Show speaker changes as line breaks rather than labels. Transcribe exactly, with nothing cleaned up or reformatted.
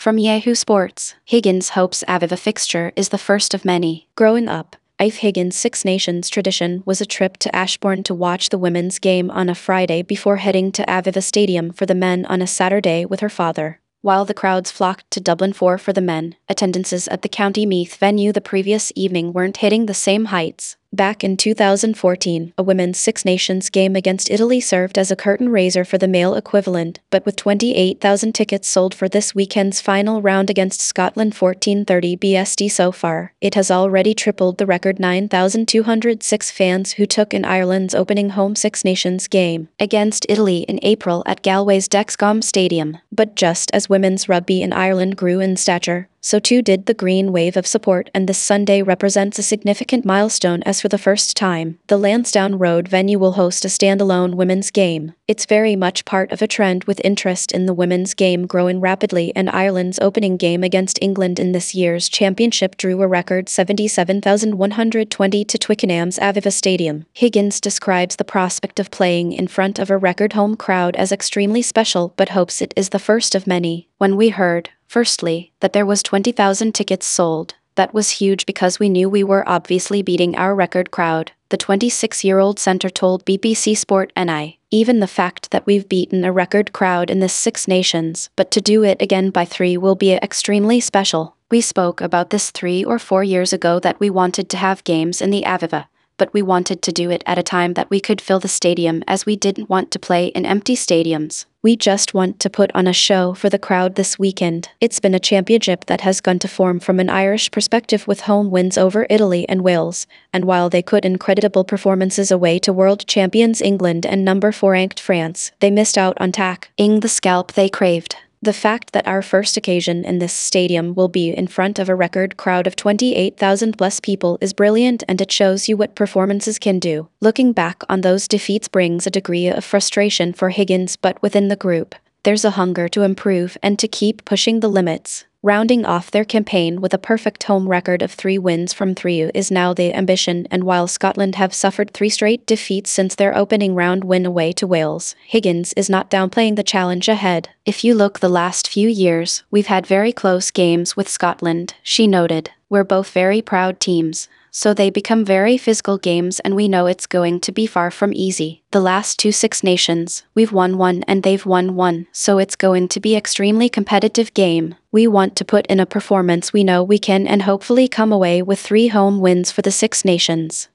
From Yahoo Sports, Higgins hopes Aviva fixture is the first of many. Growing up, Ife Higgins' Six Nations tradition was a trip to Ashbourne to watch the women's game on a Friday before heading to Aviva Stadium for the men on a Saturday with her father. While the crowds flocked to Dublin four for the men, attendances at the County Meath venue the previous evening weren't hitting the same heights. Back in two thousand fourteen, a women's Six Nations game against Italy served as a curtain raiser for the male equivalent, but with twenty-eight thousand tickets sold for this weekend's final round against Scotland fourteen thirty B S T so far, it has already tripled the record nine thousand two hundred six fans who took in Ireland's opening home Six Nations game against Italy in April at Galway's Dexcom Stadium. But just as women's rugby in Ireland grew in stature, so too did the green wave of support, and this Sunday represents a significant milestone as for the first time, the Lansdowne Road venue will host a standalone women's game. It's very much part of a trend with interest in the women's game growing rapidly, and Ireland's opening game against England in this year's championship drew a record seventy-seven thousand one hundred twenty to Twickenham's Aviva Stadium. Higgins describes the prospect of playing in front of a record home crowd as extremely special, but hopes it is the first of many. When we heard, firstly, that there was twenty thousand tickets sold, that was huge because we knew we were obviously beating our record crowd, the twenty-six-year-old centre told B B C Sport N I. Even the fact that we've beaten a record crowd in this Six Nations, but to do it again by three will be extremely special. We spoke about this three or four years ago that we wanted to have games in the Aviva, but we wanted to do it at a time that we could fill the stadium, as we didn't want to play in empty stadiums. We just want to put on a show for the crowd this weekend. It's been a championship that has gone to form from an Irish perspective with home wins over Italy and Wales, and while they could incredible performances away to world champions England and number four ranked France, they missed out on tack-ing the scalp they craved. The fact that our first occasion in this stadium will be in front of a record crowd of twenty-eight thousand plus people is brilliant, and it shows you what performances can do. Looking back on those defeats brings a degree of frustration for Higgins, but within the group, there's a hunger to improve and to keep pushing the limits. Rounding off their campaign with a perfect home record of three wins from three is now the ambition, and while Scotland have suffered three straight defeats since their opening round win away to Wales, Higgins is not downplaying the challenge ahead. If you look the last few years, we've had very close games with Scotland, she noted. We're both very proud teams, so they become very physical games, and we know it's going to be far from easy. The last two Six Nations, we've won one and they've won one, so it's going to be extremely competitive game. We want to put in a performance we know we can and hopefully come away with three home wins for the Six Nations.